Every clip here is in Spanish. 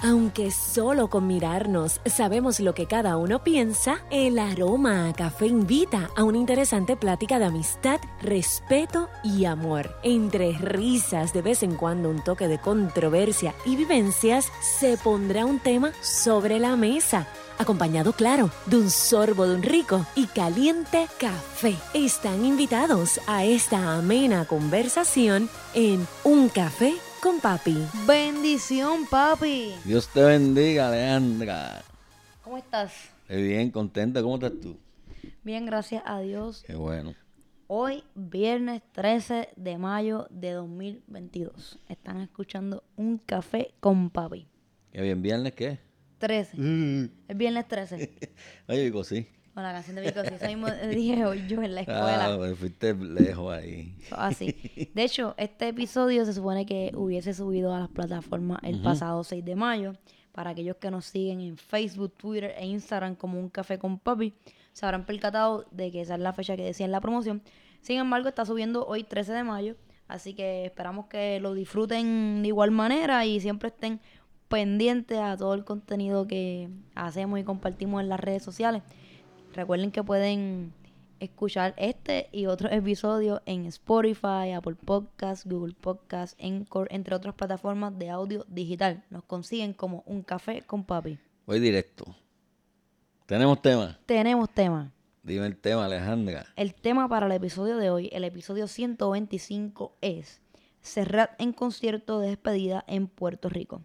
Aunque solo con mirarnos sabemos lo que cada uno piensa, el aroma a café invita a una interesante plática de amistad, respeto y amor. Entre risas, de vez en cuando un toque de controversia y vivencias, se pondrá un tema sobre la mesa, acompañado, claro, de un sorbo de un rico y caliente café. Están invitados a esta amena conversación en Un Café con Papi. Bendición, papi. Dios te bendiga, Alejandra. ¿Cómo estás? Bien, contenta. ¿Cómo estás tú? Bien, gracias a Dios. Qué bueno. Hoy, viernes 13 de mayo de 2022. Están escuchando Un Café con Papi. ¿Qué bien? ¿Viernes qué? 13. Es viernes 13. Oye, Vico, sí. Con la canción de Vico, sí. Eso mismo dije hoy yo en la escuela. Pero fuiste lejos ahí. Así. De hecho, este episodio se supone que hubiese subido a las plataformas el pasado 6 de mayo. Para aquellos que nos siguen en Facebook, Twitter e Instagram como Un Café con Papi, se habrán percatado de que esa es la fecha que decía en la promoción. Sin embargo, está subiendo hoy 13 de mayo. Así que esperamos que lo disfruten de igual manera y siempre estén pendientes a todo el contenido que hacemos y compartimos en las redes sociales. Recuerden que pueden escuchar este y otros episodios en Spotify, Apple Podcasts, Google Podcasts, Anchor, entre otras plataformas de audio digital. Nos consiguen como Un Café con Papi. Voy directo. ¿Tenemos tema? Tenemos tema. Dime el tema, Alejandra. El tema para el episodio de hoy, el episodio 125, es Serrat en concierto de despedida en Puerto Rico.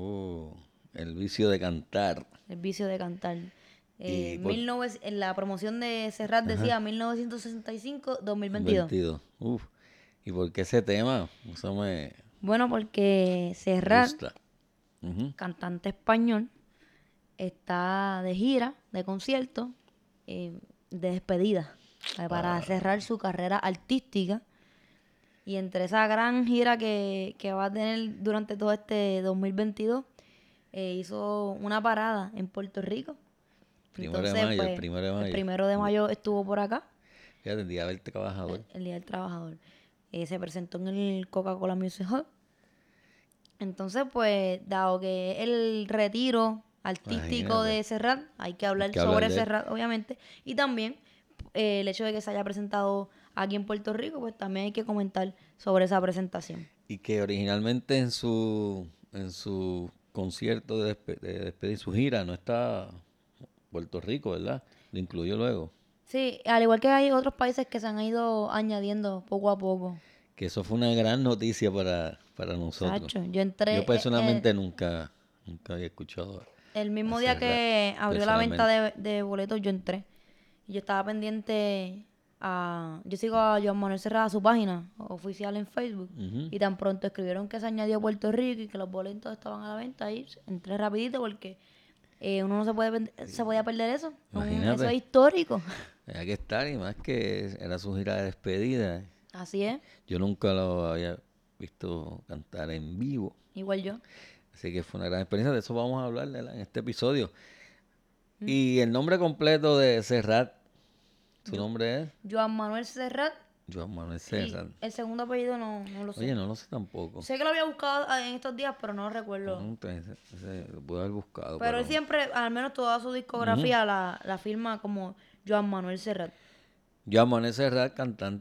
El vicio de cantar. El vicio de cantar. Y En la promoción de Serrat decía 1965-2022. 22. ¿Y por qué ese tema? Eso me Bueno, porque Serrat, gusta. cantante español, está de gira, de concierto, de despedida, para cerrar su carrera artística. Y entre esa gran gira que va a tener durante todo este 2022, hizo una parada en Puerto Rico. Primero de mayo, el primero de mayo. El 1 de mayo estuvo por acá. Fíjate, el Día del Trabajador. El Día del Trabajador. Se presentó en el Coca-Cola Music Hall. Entonces, pues, dado que el retiro artístico Imagínate. de Serrat, hay que hablar sobre Serrat, obviamente. Y también el hecho de que se haya presentado aquí en Puerto Rico, pues también hay que comentar sobre esa presentación. Y que originalmente en su concierto de despedir su gira no está Puerto Rico, ¿verdad? Lo incluyó luego. Sí, al igual que hay otros países que se han ido añadiendo poco a poco. Que eso fue una gran noticia para nosotros. Sacho, yo entré... Yo personalmente nunca había escuchado. El mismo día que abrió la venta de boletos, yo entré. Y yo estaba pendiente a... Yo sigo a Joan Manuel Serrat, a su página oficial en Facebook. Y tan pronto escribieron que se añadió Puerto Rico y que los boletos estaban a la venta, ahí entré rapidito porque uno no se podía perder eso. Imagínate. Eso es histórico. Había que estar, y más que era su gira de despedida. Así es. Yo nunca lo había visto cantar en vivo. Igual yo. Así que fue una gran experiencia. De eso vamos a hablar en este episodio. Y el nombre completo de Serrat, ¿su nombre es? Joan Manuel Serrat. Joan Manuel Serrat. Y el segundo apellido no lo sé. Oye, no lo sé tampoco. Sé que lo había buscado en estos días, pero no lo recuerdo. Entonces, lo pude haber buscado. Pero él siempre, al menos toda su discografía, la firma como Joan Manuel Serrat. Joan Manuel Serrat,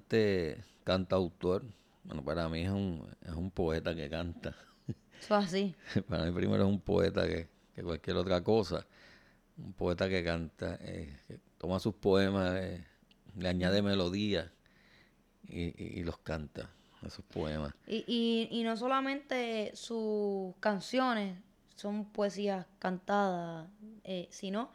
cantautor. Bueno, para mí es un poeta que canta. Eso así. Para mí primero es un poeta que cualquier otra cosa. Un poeta que canta, que toma sus poemas, le añade melodía y los canta, esos poemas. Y no solamente sus canciones son poesías cantadas, sino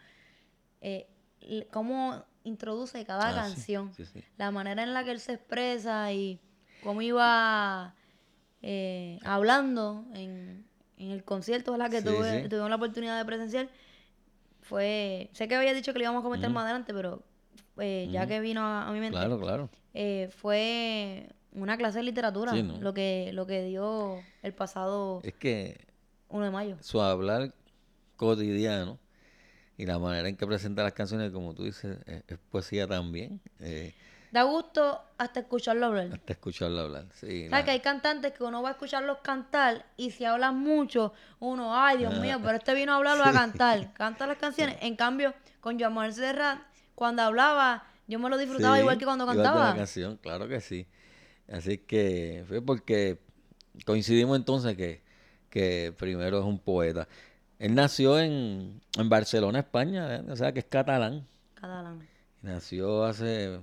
cómo introduce cada canción, Sí. la manera en la que él se expresa y cómo iba hablando en el concierto, ¿verdad? Que tuvimos la oportunidad de presenciar. Sé que había dicho que lo íbamos a comentar más adelante, pero ya que vino a mi mente, Claro. fue una clase de literatura, Sí, ¿no? lo que dio el pasado Es que 1 de mayo. su hablar cotidiano y la manera en que presenta las canciones, como tú dices, es poesía también. Da gusto hasta escucharlo hablar. hasta escucharlo hablar. Sí, ¿Sabes que hay cantantes que uno va a escucharlos cantar y si hablan mucho, uno, ay, Dios mío, pero este vino a hablar o a cantar. Canta las canciones. En cambio, con Joan Manuel Serrat, cuando hablaba, yo me lo disfrutaba igual que cuando igual que la cantaba. canción, claro que sí. Así que fue porque coincidimos entonces que primero es un poeta. Él nació en Barcelona, España, o sea que es catalán. Catalán. Nació hace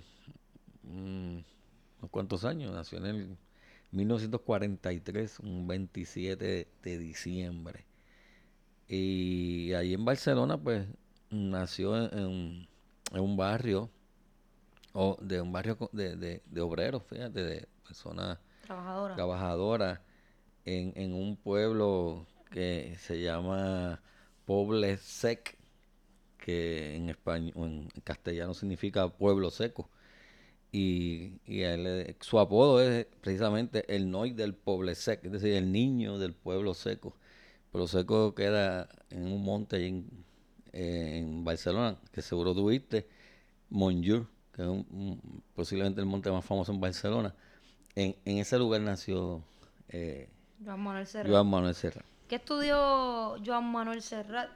unos cuantos años, nació en el 1943, un 27 de diciembre. Y ahí en Barcelona, pues, nació en un barrio, o de un barrio de obreros, fíjate, de personas Trabajadora. trabajadoras, en un pueblo que se llama Poble Sec, que en español, en castellano significa pueblo seco. Y su apodo es precisamente el Noi del Poble Sec, es decir, el niño del pueblo seco. Pueblo Seco queda en un monte ahí en Barcelona, que seguro tuviste, Montjuïc, que es posiblemente el monte más famoso en Barcelona. En ese lugar nació Joan Manuel Serrat. Joan Manuel Serrat. ¿Qué estudió Joan Manuel Serrat?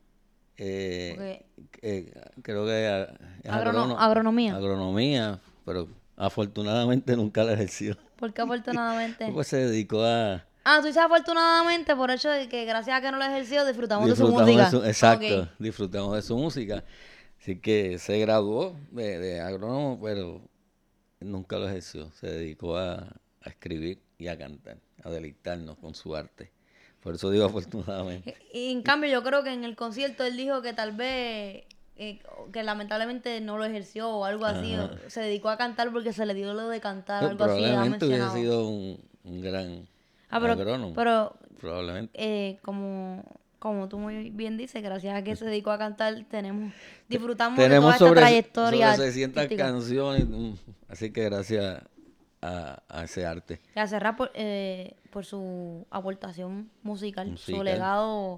Eh, Porque creo que es agronomía. agronomía, pero afortunadamente nunca la ejerció. Porque afortunadamente. Pues se dedicó a Tú dices afortunadamente por el hecho de que gracias a que no lo ejerció, disfrutamos de su música. exacto, Ok. disfrutamos de su música. Así que se graduó de agrónomo, pero nunca lo ejerció. Se dedicó a escribir y a cantar, a deleitarnos con su arte. Por eso digo afortunadamente. Y en cambio yo creo que en el concierto él dijo que tal vez, que lamentablemente no lo ejerció o algo así, Ajá. o se dedicó a cantar porque se le dio lo de cantar, algo así, ha Probablemente hubiese mencionado. sido un gran Pero, agrónomo. pero Probablemente. como tú muy bien dices, gracias a que se dedicó a cantar, disfrutamos de toda Tenemos esta trayectoria sobre 600 artística. canciones, así que gracias a ese arte Y a Serrat por su aportación musical, su musical. legado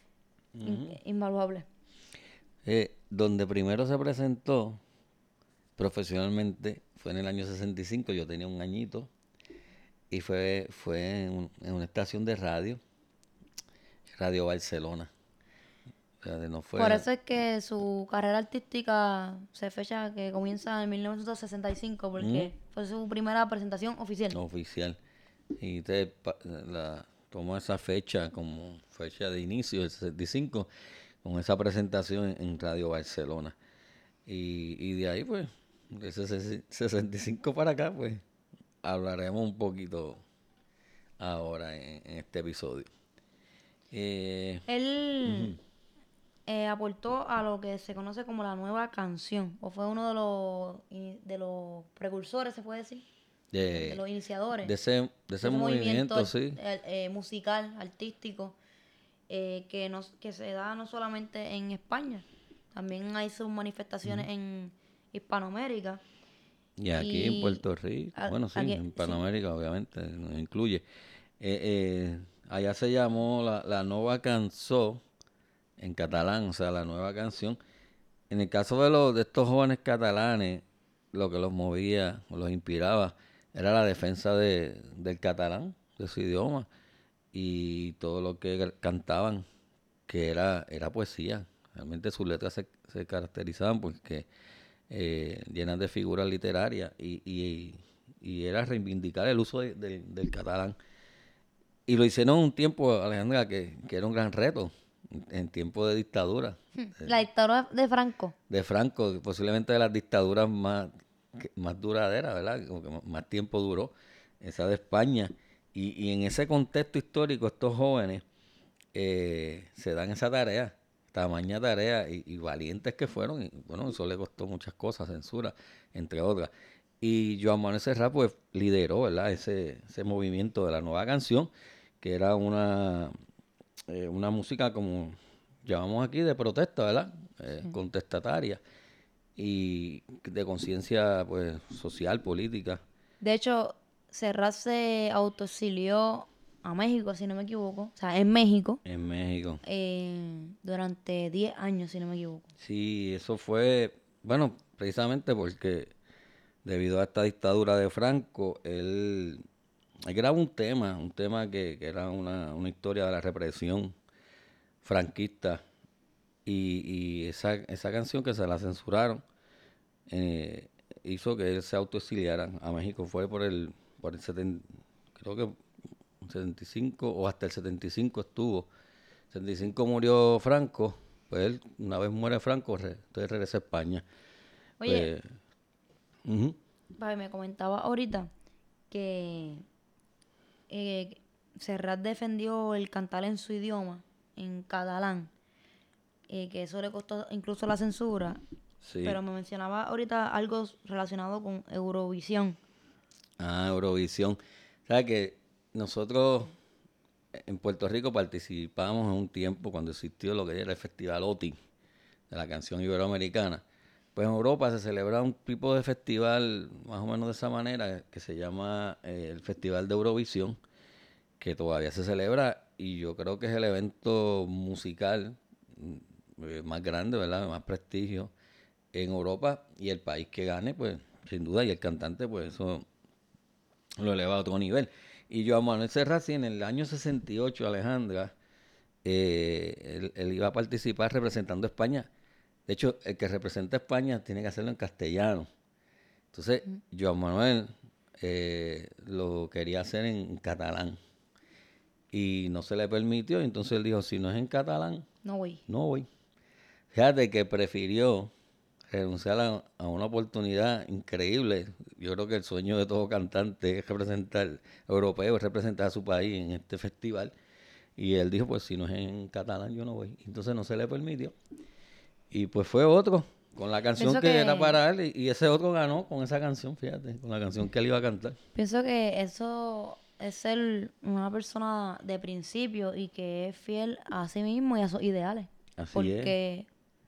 invaluable. Donde primero se presentó profesionalmente fue en el año 65, yo tenía un añito, y fue en una estación de radio, Radio Barcelona. O sea, no fue Por eso es que su carrera artística se fecha que comienza en 1965, porque fue su primera presentación oficial. oficial. Y tomó esa fecha como fecha de inicio del 65, con esa presentación en Radio Barcelona. Y de ahí, pues, de ese 65 para acá, pues, hablaremos un poquito ahora en este episodio. Él aportó a lo que se conoce como la nueva canción, o fue uno de los precursores, se puede decir, de los iniciadores De ese movimiento, sí. musical, artístico, que se da no solamente en España, también hay sus manifestaciones en Hispanoamérica. Y aquí en Puerto Rico, bueno, sí, aquí, en Hispanoamérica obviamente nos incluye. Allá se llamó la Nova Cançó, en catalán, o sea, la nueva canción. En el caso de estos jóvenes catalanes, lo que los movía o los inspiraba era la defensa del catalán, de su idioma, y todo lo que cantaban, que era poesía. Realmente sus letras se caracterizaban porque llenas de figuras literarias y era reivindicar el uso del catalán. Y lo hicieron un tiempo, Alejandra, que era un gran reto, en tiempo de dictadura. La dictadura de Franco. De Franco, posiblemente de las dictaduras más duraderas, ¿verdad? Como que más tiempo duró, esa de España. Y en ese contexto histórico, estos jóvenes se dan esa tarea, tamaña tarea, y valientes que fueron. Y bueno, eso le costó muchas cosas, censura, entre otras. Y Joan Manuel Serrat, pues, lideró, ¿verdad? Ese movimiento de la nueva canción, que era una música como llamamos aquí de protesta, ¿verdad? Contestataria y de conciencia, pues, social, política. De hecho, Serrat se autoexilió a México, si no me equivoco. O sea, en México. En México. Durante 10 años, si no me equivoco. Sí, eso fue, bueno, precisamente porque debido a esta dictadura de Franco, él grabó un tema que era una historia de la represión franquista, y esa canción que se la censuraron hizo que él se autoexiliara a México. Fue por el 75 o hasta el 75 estuvo. 75 murió Franco, pues él, una vez muere Franco, entonces regresa a España. Oye, Pues, papi, me comentaba ahorita que Serrat defendió el cantar en su idioma, en catalán, que eso le costó incluso la censura, sí. pero me mencionaba ahorita algo relacionado con Eurovisión. Eurovisión. ¿Sabes que nosotros en Puerto Rico participamos en un tiempo cuando existió lo que era el Festival OTI de la canción iberoamericana? Pues en Europa se celebra un tipo de festival más o menos de esa manera, que se llama el Festival de Eurovisión, que todavía se celebra, y yo creo que es el evento musical más grande, ¿verdad? Más prestigio en Europa, y el país que gane, pues sin duda, y el cantante, pues eso lo eleva a otro nivel. Y Joan Manuel Serrat, sí, en el año 68, Alejandra, él iba a participar representando a España. De hecho, el que representa a España tiene que hacerlo en castellano. Entonces, Joan Manuel lo quería hacer en catalán. Y no se le permitió. Y entonces él dijo, si no es en catalán, No voy. no voy. Fíjate que prefirió renunciar a una oportunidad increíble. Yo creo que el sueño de todo cantante es representar, europeo, es representar a su país en este festival. Y él dijo, pues si no es en catalán, yo no voy. Entonces no se le permitió. Y pues fue otro, con la canción Pienso que era que- para él, y ese otro ganó con esa canción, fíjate, con la canción que él iba a cantar. Pienso que eso es ser una persona de principio y que es fiel a sí mismo y a sus ideales. Así Porque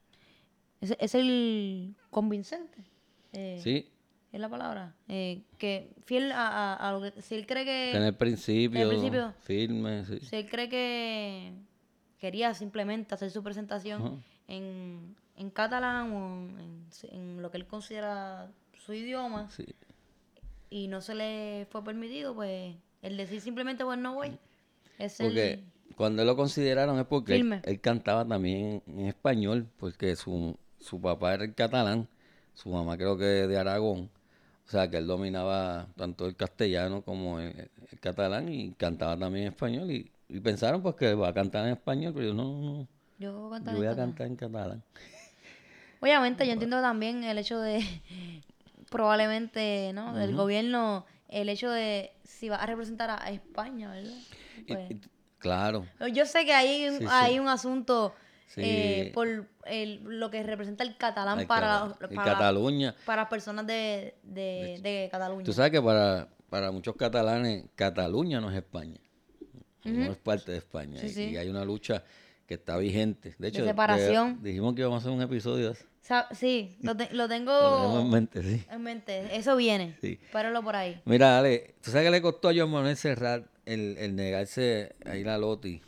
es el convincente. Sí, Es la palabra. Que fiel a lo que... Si él cree que... tener principio, principio. firme, sí. Si él cree que quería simplemente hacer su presentación Ajá. en catalán o en lo que él considera su idioma Sí. y no se le fue permitido, pues el decir simplemente pues no voy es Porque cuando lo consideraron es porque Firme. él cantaba también en español, porque su papá era el catalán, su mamá creo que de Aragón, o sea que él dominaba tanto el castellano como el catalán, y cantaba también en español, y pensaron pues que va a cantar en español, pero yo no, yo cantar yo en voy a catalán. cantar en catalán. Obviamente yo entiendo también el hecho de probablemente, ¿no? Del gobierno, el hecho de si va a representar a España, ¿verdad? Pues, Claro, yo sé que Sí, sí. hay un asunto Sí. por lo que representa el catalán el para, cata- en para, Cataluña. para las personas de Cataluña. Tú sabes que para muchos catalanes, Cataluña no es España, no es parte de España, Sí, y, sí. y hay una lucha que está vigente. De hecho, separación. dijimos que íbamos a hacer un episodio de eso. Sí, lo Lo tenemos tengo en mente, sí. en mente. Eso viene. Sí. Páralo por ahí. Mira, Ale, ¿tú sabes que le costó a Joan Manuel Serrat el negarse a ir a Loti,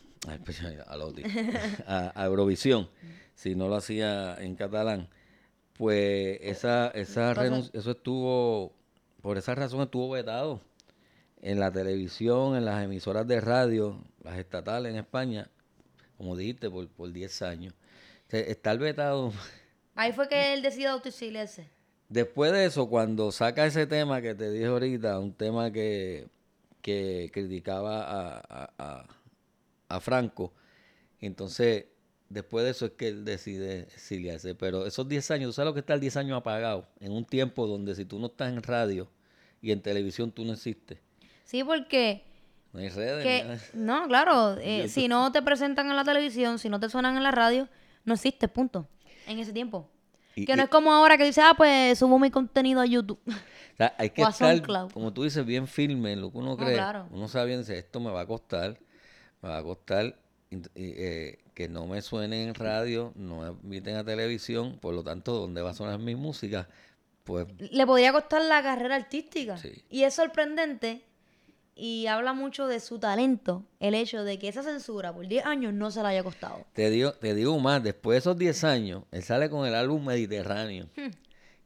a Eurovisión, si no lo hacía en catalán? Pues eso estuvo, por esa razón estuvo vetado en la televisión, en las emisoras de radio, las estatales en España, como dijiste, por 10 años. O sea, estar vetado. Ahí fue que él decidió autoexiliarse. Después de eso, cuando saca ese tema que te dije ahorita, un tema que criticaba a Franco, entonces después de eso es que él decide exiliarse. Pero esos 10 años, ¿tú sabes lo que está el 10 años apagado? En un tiempo donde si tú no estás en radio y en televisión tú no existes. Sí, porque No hay redes ni nada. no, claro, si no te presentan en la televisión, si no te suenan en la radio, no existes, punto. En ese tiempo. Que no es como ahora que dice, pues subo mi contenido a YouTube. O sea, hay que O a estar, SoundCloud. como tú dices, bien firme en lo que uno No, cree. claro. Uno sabe, dice, esto me va a costar que no me suenen en radio, no me inviten a televisión, por lo tanto, ¿dónde va a sonar mi música? Pues Le podría costar la carrera artística. Sí. Y es sorprendente y habla mucho de su talento el hecho de que esa censura por 10 años no se la haya costado. te digo más, después de esos 10 años, él sale con el álbum Mediterráneo,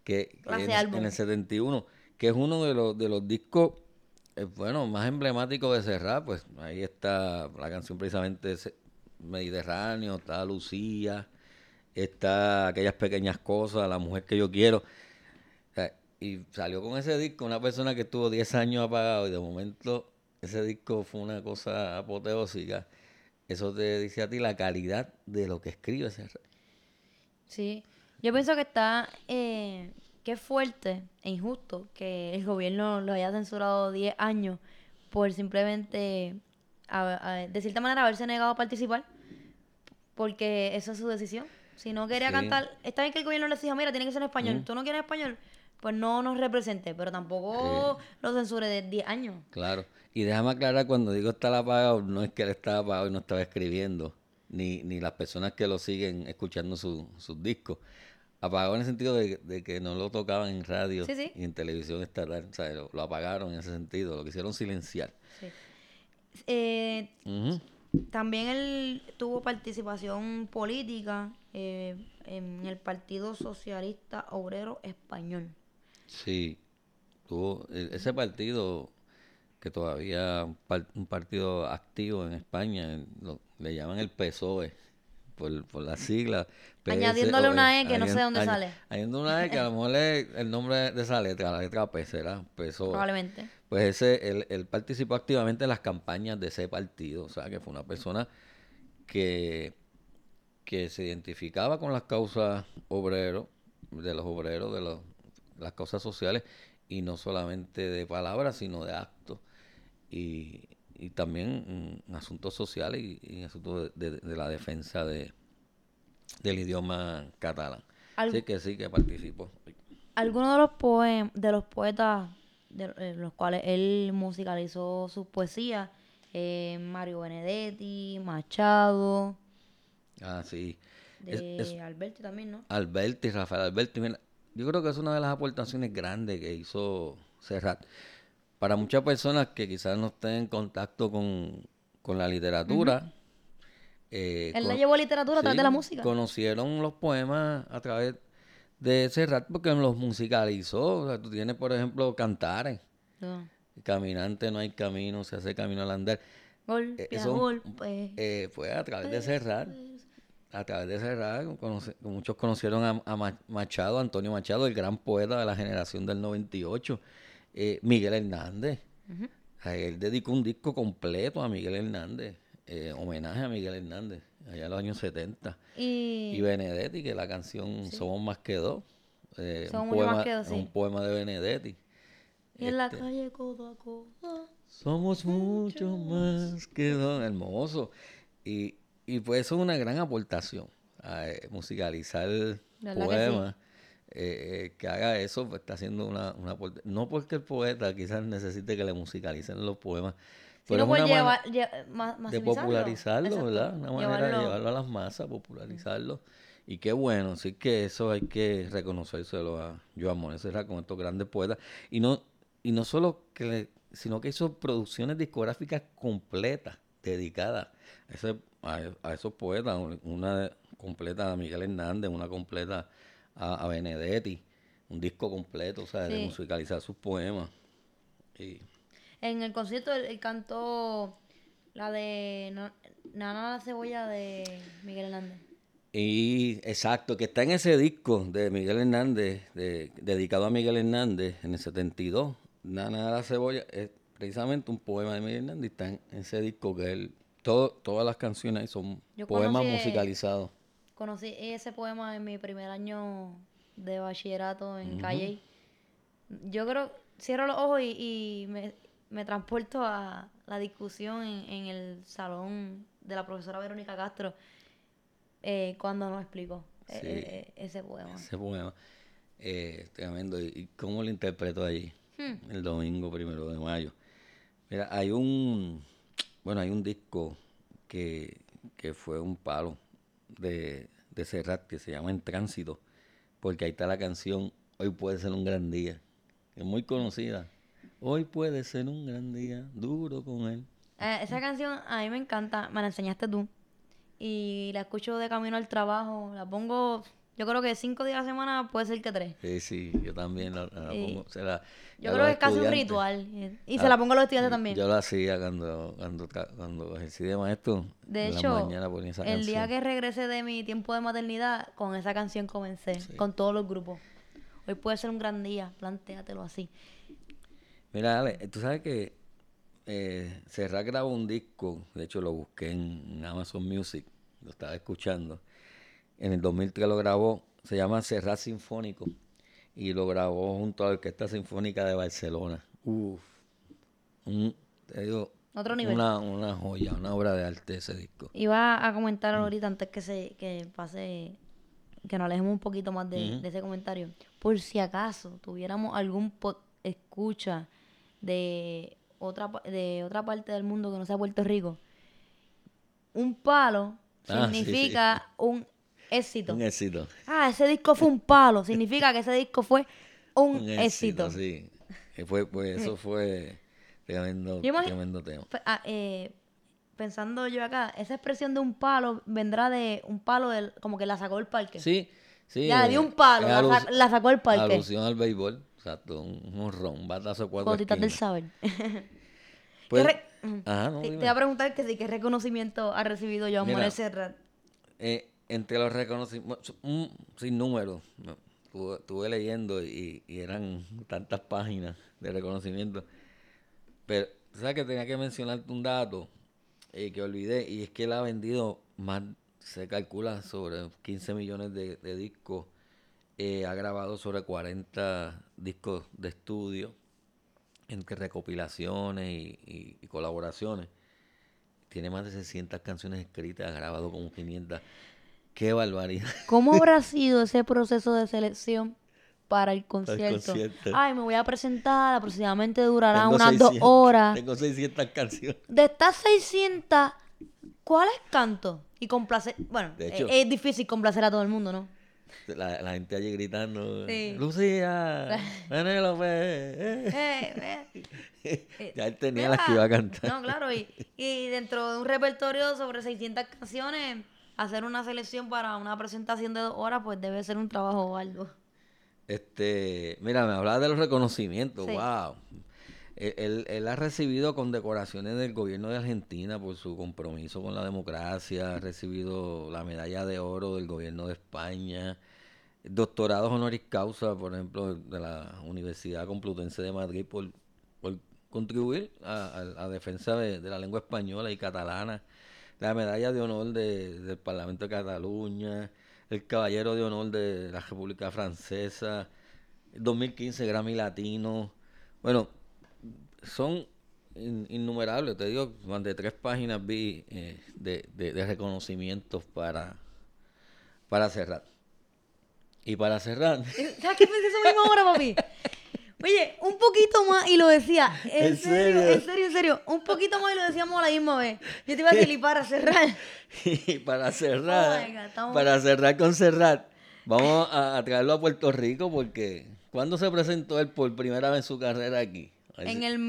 Clase en, álbum. en el 71, que es uno de los discos, bueno, más emblemáticos de Serrat. Pues ahí está la canción precisamente Mediterráneo, está Lucía, está Aquellas Pequeñas Cosas, La Mujer que Yo Quiero. O sea, y salió con ese disco una persona que estuvo 10 años apagado y de momento ese disco fue una cosa apoteósica. Eso te dice a ti la calidad de lo que escribe Serrat. Sí. Yo pienso que está, que es fuerte e injusto que el gobierno lo haya censurado 10 años por simplemente, de cierta manera, haberse negado a participar, porque esa es su decisión. Si no quería Sí, cantar, está bien que el gobierno les diga, mira, tiene que ser en español. mm, Tú no quieres español, pues no nos represente, pero tampoco lo censure de 10 años. claro. Y déjame aclarar, cuando digo estar apagado, no es que él estaba apagado y no estaba escribiendo, ni las personas que lo siguen escuchando sus discos. Apagado en el sentido de que no lo tocaban en radio Sí, sí. y en televisión estatal. O sea, lo apagaron en ese sentido, lo quisieron silenciar. Sí. Eh, Ujú. También él tuvo participación política en el Partido Socialista Obrero Español. Sí, tuvo ese partido que todavía un partido activo en España, le llaman el PSOE por la sigla Añadiéndole PSOE, una E que no sé dónde sale, añadiendo una E que a lo mejor es el nombre de esa letra, la letra P será PSOE. probablemente. Pues él participó activamente en las campañas de ese partido, o sea que fue una persona que, que se identificaba con las causas de los obreros, las causas sociales, y no solamente de palabras, sino de actos, y también en asuntos sociales y en asuntos de la defensa del idioma catalán. Al- Sí que participó. Algunos de los poetas los cuales él musicalizó sus poesías, Mario Benedetti, Machado, Ah, sí. Es de Alberti también, ¿no? Alberti, Rafael Alberti. Mira, yo creo que es una de las aportaciones grandes que hizo Serrat. Para muchas personas que quizás no estén en contacto con la Ujú. literatura, Él la llevó a literatura a través de la sí, música. conocieron los poemas a través de Serrat porque los musicalizó. O sea, tú tienes, por ejemplo, Cantares. No. Caminante no hay camino, se hace camino al andar. Golpe a Eso golpe. fue a través de Serrat. A través de Serrat, muchos conocieron a Machado, Antonio Machado, el gran poeta de la generación del 98. Miguel Hernández. Ujú. O sea, él dedicó un disco completo a Miguel Hernández, homenaje a Miguel Hernández, allá en los años 70. Y Y Benedetti, que la canción sí, Somos Más que Dos, son mucho más que dos, es un sí. poema de Benedetti. Y en la Este, calle codo a codo. Somos mucho más que dos, hermoso. Y, y pues eso es una gran aportación, musicalizar ¿Verdad que sí? poemas. Que haga eso, pues está haciendo una no porque el poeta quizás necesite que le musicalicen los poemas, Si pero no es puedes una manera de maximizarlo. popularizarlo, Exacto. ¿verdad? Una manera de Llevarlo. llevarlo a las masas, popularizarlo. Y qué bueno, sí que eso hay que reconocérselo a Joan Monet Serrat con estos grandes poetas. Y no, y no solo sino que hizo producciones discográficas completas, dedicadas a esos poetas, una completa a Miguel Hernández, una completa a Benedetti, un disco completo, o sea, de Sí. musicalizar sus poemas. Y, En el concierto él cantó la de Nana la cebolla de Miguel Hernández. y exacto, que está en ese disco de Miguel Hernández, dedicado a Miguel Hernández en el 72. Nana de la Cebolla es precisamente un poema de Miguel Hernández y está en ese disco que él, todas las canciones ahí son Yo poemas musicalizados. conocí ese poema en mi primer año de bachillerato en Ujú. Calle. Yo creo, cierro los ojos y me transporto a la discusión en el salón de la profesora Verónica Castro cuando nos explicó Sí, ese poema. ese poema. Tremendo. ¿Y cómo lo interpreto allí? El domingo 1 de mayo. Mira, hay un disco que fue un palo de Serrat que se llama En Tránsito, porque ahí está la canción Hoy puede ser un gran día, que es muy conocida. Hoy puede ser un gran día, duro con él. Esa canción a mí me encanta, me la enseñaste tú. Y la escucho de camino al trabajo, la pongo, Yo creo que 5 días a la semana puede ser que 3. Sí, yo también la pongo. Yo creo que es casi un ritual. Y se la pongo a los estudiantes también. Yo lo hacía cuando ejercí de maestro. De en hecho, la mañana ponía esa el día canción. que regresé de mi tiempo de maternidad, con esa canción comencé, con todos los grupos. Hoy puede ser un gran día, plantéatelo así. Mira, Ale, tú sabes que Serrat grabó un disco, de hecho lo busqué en Amazon Music, lo estaba escuchando. En el 2003 lo grabó, se llama Serrat Sinfónico, y lo grabó junto a la Orquesta Sinfónica de Barcelona. Te digo, Otro nivel. una joya, una obra de arte ese disco. Iba a comentar ahorita, antes que pase, que nos alejemos un poquito más de ese comentario. Por si acaso tuviéramos algún escucha de otra parte del mundo que no sea Puerto Rico, un palo significa un éxito. Un éxito. Ese disco fue un palo. Significa que ese disco fue un éxito. Sí. Eso fue tremendo tema. Pensando yo acá, esa expresión de un palo vendrá de un palo como que la sacó del parque. Sí. Ya, le dio un palo, la sacó del parque. Alusión al béisbol, exacto, un jonrón, un batazo de 4 Gotitas del esquinas. saber. Pues, te iba a preguntar que sí, ¿qué reconocimiento ha recibido Joan Morel Serrat? Entre los reconocimientos, un sinnúmero, ¿no? Estuve leyendo y eran tantas páginas de reconocimiento. Pero, ¿sabes que tenía que mencionarte un dato que olvidé? Y es que él ha vendido más, se calcula, sobre 15 millones de discos. Ha grabado sobre 40 discos de estudio, entre recopilaciones y colaboraciones. Tiene más de 600 canciones escritas, ha grabado como 500. ¡Qué barbaridad! ¿Cómo habrá sido ese proceso de selección para el concierto? Ay, me voy a presentar, aproximadamente durará unas 2 horas. Tengo 600 canciones. De estas 600, ¿cuáles canto? Y complacer, bueno, De hecho, es difícil complacer a todo el mundo, ¿no? La gente allí gritando, Sí. Lucía, Penélope. Ya él tenía las que iba a cantar. No, claro, y dentro de un repertorio sobre 600 canciones, hacer una selección para una presentación de 2 horas, pues debe ser un trabajo arduo. Mira, me hablaba de los reconocimientos, Sí. wow. Él ha recibido condecoraciones del gobierno de Argentina por su compromiso con la democracia, ha recibido la medalla de oro del gobierno de España, doctorados honoris causa, por ejemplo, de la Universidad Complutense de Madrid por contribuir a la defensa de la lengua española y catalana, la medalla de honor del Parlamento de Cataluña, el Caballero de Honor de la República Francesa, el 2015 Grammy Latino. Bueno, son innumerables, te digo, más de 3 páginas vi de reconocimientos para Serrat. Y para cerrar... ¿Sabes qué pensé eso mismo ahora, papi? Oye, un poquito más y lo decía. En serio. Un poquito más y lo decíamos a la misma vez. Yo te iba a decir, y para cerrar. Y para cerrar, Oh my God, para cerrar con Serrat, vamos a traerlo a Puerto Rico porque ¿cuándo se presentó él por primera vez en su carrera aquí? En el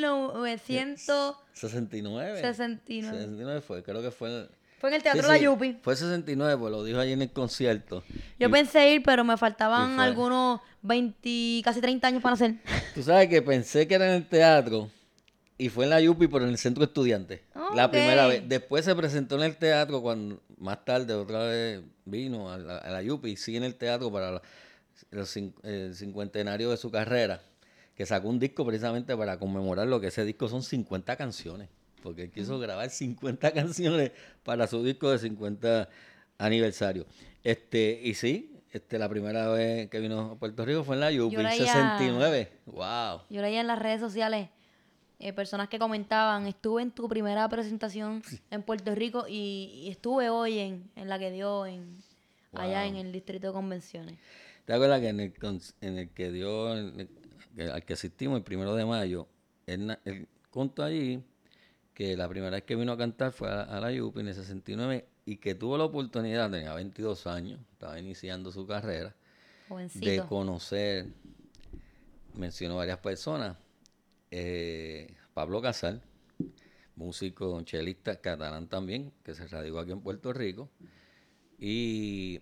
1969. 69 fue, creo que fue... Fue en el Teatro La Yupi. Fue 69, pues lo dijo allí en el concierto. Yo pensé ir, pero me faltaban algunos 20, casi 30 años para nacer. Tú sabes que pensé que era en el teatro y fue en la Yupi, pero en el centro estudiante. La primera vez. Después se presentó en el teatro cuando más tarde otra vez vino a la Yupi y sí en el teatro para el cincuentenario de su carrera, que sacó un disco precisamente para conmemorar lo que ese disco son 50 canciones. Porque él quiso grabar 50 canciones para su disco de 50 aniversario. Y sí, la primera vez que vino a Puerto Rico fue en la Yupi, 69. ¡Wow! Yo leía en las redes sociales personas que comentaban, estuve en tu primera presentación en Puerto Rico y estuve hoy en la que dio allá en el Distrito de Convenciones. ¿Te acuerdas que en el que dio, al que asistimos el 1 de mayo, él contó allí que la primera vez que vino a cantar fue a la Yupi en el 69 y que tuvo la oportunidad, tenía 22 años, estaba iniciando su carrera, jovencito, de conocer, mencionó varias personas, Pablo Casal, músico, chelista, catalán también, que se radicó aquí en Puerto Rico, y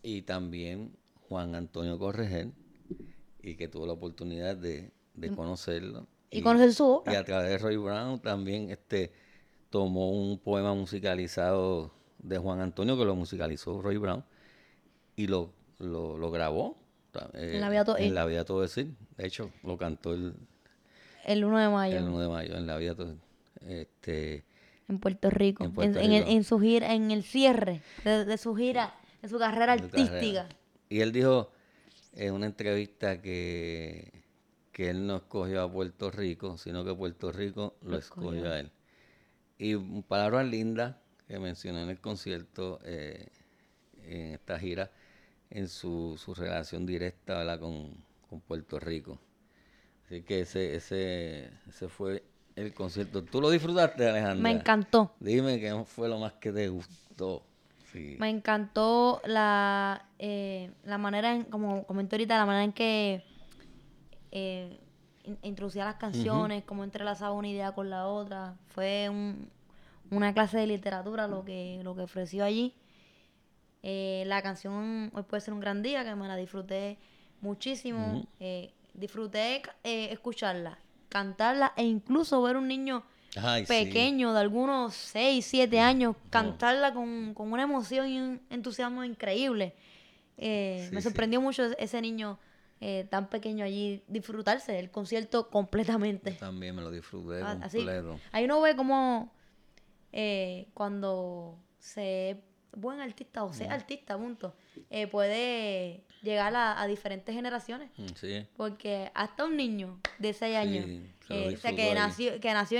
Y también Juan Antonio Corregel, y que tuvo la oportunidad de conocerlo. Y conocer su Y obra. a través de Roy Brown también tomó un poema musicalizado de Juan Antonio, que lo musicalizó Roy Brown, y lo grabó En la vida en La Vida Todo Decir. De hecho, lo cantó el 1 de mayo. el 1 de mayo, en La Vida Todo En Puerto Rico. En Puerto En Rico. en su gira, en el cierre de su gira, de su carrera artística. Y él dijo en una entrevista que él no escogió a Puerto Rico, sino que Puerto Rico lo escogió a él. Y palabras lindas que mencionó en el concierto, en esta gira, en su relación directa, ¿verdad?, con Puerto Rico. Así que ese fue el concierto. ¿Tú lo disfrutaste, Alejandra? Me encantó. Dime qué fue lo más que te gustó. Sí. Me encantó la manera, como comenté ahorita, la manera en que introducía las canciones, cómo entrelazaba una idea con la otra. Fue una clase de literatura lo que ofreció allí. La canción Hoy puede ser un gran día, que me la disfruté muchísimo. Disfruté escucharla, cantarla e incluso ver un niño pequeño de algunos 6, 7 años cantarla con una emoción y un entusiasmo increíble. Me sorprendió mucho ese niño tan pequeño allí disfrutarse el concierto completamente. Yo también me lo disfruté Así, completo. ahí uno ve cómo cuando se es buen artista o sea artista, punto, puede llegar a diferentes generaciones. Sí. Porque hasta un niño de 6 años, o sea, que nació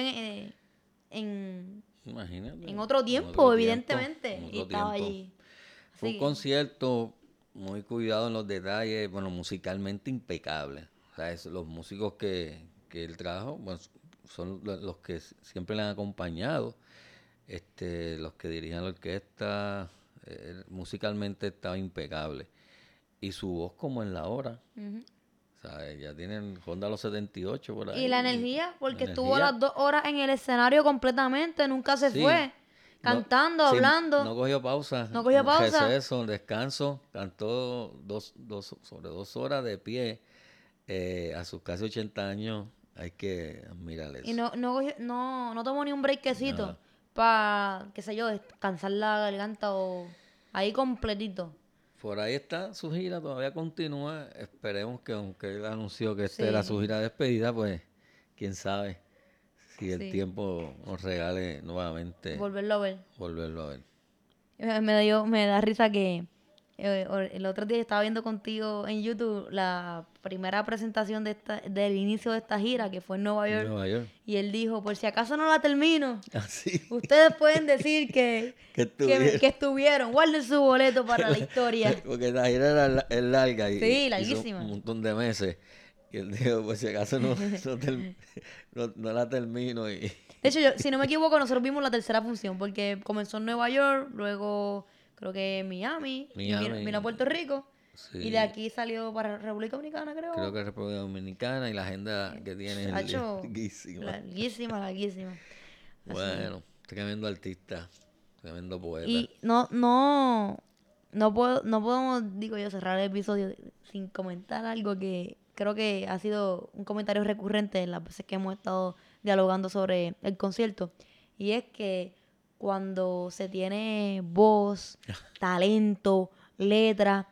imagínate, en otro tiempo, evidentemente, y estaba allí. Fue un concierto muy cuidado en los detalles, bueno, musicalmente impecable. O sea, los músicos que él trajo, bueno, son los que siempre le han acompañado, los que dirigían la orquesta, musicalmente estaba impecable. Y su voz como en la hora. O sea, ya tienen Honda los 78 por ahí. Y la energía, porque estuvo las 2 horas en el escenario completamente, nunca se fue. Cantando, hablando. No cogió pausa. No cogió pausa. Receso, descanso. Cantó sobre 2 horas de pie. A sus casi 80 años hay que admirar eso. Y no tomó ni un breakcito para, qué sé yo, descansar la garganta o ahí completito. Por ahí está su gira, todavía continúa. Esperemos que, aunque él anunció que esta era su gira de despedida, pues quién sabe si el tiempo nos regale nuevamente volverlo a ver. Me da risa que el otro día estaba viendo contigo en YouTube la primera presentación del inicio de esta gira, que fue en Nueva York. Y él dijo, por si acaso no la termino, ustedes pueden decir que estuvieron. Guarden su boleto para la historia. Porque la gira es larga y larguísima. Un montón de meses. Y él dijo, por si acaso no la termino. De hecho, si no me equivoco, nosotros vimos la tercera función, porque comenzó en Nueva York, luego creo que Miami, y vino a Puerto Rico. Sí. Y de aquí salió para República Dominicana, creo. Creo que República Dominicana, y la agenda que tiene es larguísima. Larguísima. Bueno, tremendo artista, tremendo poeta. Y no podemos, digo yo, cerrar el episodio sin comentar algo que creo que ha sido un comentario recurrente en las veces que hemos estado dialogando sobre el concierto. Y es que cuando se tiene voz, talento, letra,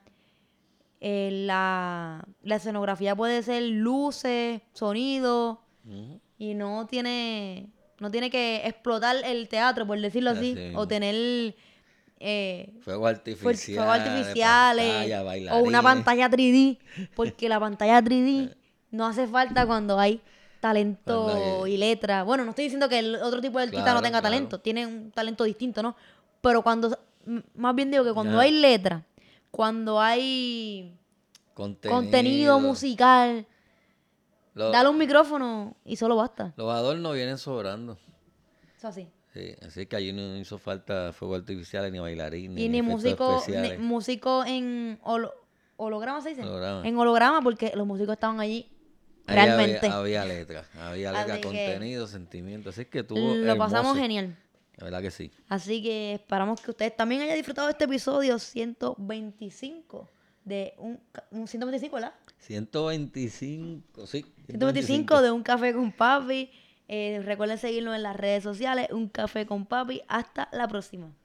la escenografía puede ser luces, sonido, y no tiene que explotar el teatro, por decirlo así, o tener fuegos artificiales, o una pantalla 3D, porque la pantalla 3D no hace falta cuando hay talento y letra. Bueno, no estoy diciendo que el otro tipo de artista no tenga talento, tiene un talento distinto, ¿no? Pero más bien digo que cuando hay letra, cuando hay contenido musical, dale un micrófono y solo basta. Los adornos vienen sobrando. Eso así. Sí, así que allí no hizo falta fuegos artificiales, ni bailarines, ni músicos en holograma, ¿se dice? En holograma, porque los músicos estaban allí realmente. Había letra, contenido, sentimiento. Así que tuvo lo pasamos genial. La verdad que sí. Así que esperamos que ustedes también hayan disfrutado de este episodio 125 de un 125, ¿verdad? 125, sí. 125 de Un Café con Papi. Recuerden seguirnos en las redes sociales, Un Café con Papi. Hasta la próxima.